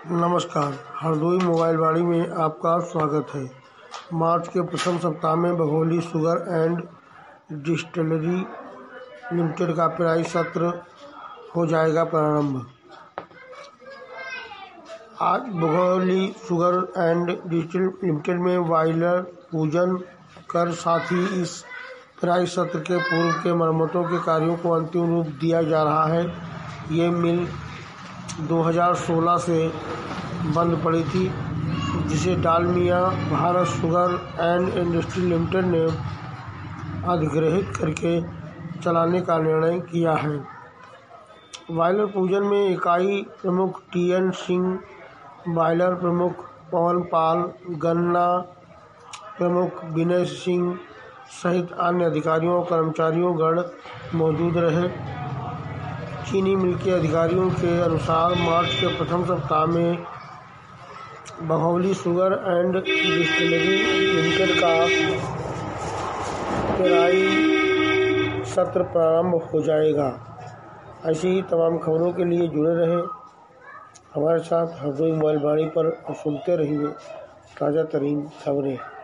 नमस्कार, हरदोई मोबाइल वाणी में आपका स्वागत है। मार्च के प्रथम सप्ताह में Baghauli sugar and distillery limited का पेराई सत्र हो जाएगा प्रारंभ। आज Baghauli sugar and distillery limited में बॉयलर पूजन कर साथ ही इस पेराई सत्र के पूर्व के मरम्मतों के कार्यों को अंतिम रूप दिया जा रहा है। ये मिल 2016 से बंद पड़ी थी, जिसे Dalmia Bharat sugar and industry limited ने अधिग्रहित करके चलाने का निर्णय किया है। बॉयलर पूजन में इकाई प्रमुख TN सिंह, बॉयलर प्रमुख पवन पाल, गन्ना प्रमुख विनय सिंह सहित अन्य अधिकारियों और कर्मचारियों गण मौजूद रहे। चीनी मिल के अधिकारियों के अनुसार मार्च के प्रथम सप्ताह में Baghauli sugar and distillery limited का पेराई सत्र प्रारंभ हो जाएगा। ऐसी ही तमाम खबरों के लिए जुड़े रहें हमारे साथ हरदोई मोबाइल वाणी पर और सुनते रहिए ताज़ा तरीन खबरें।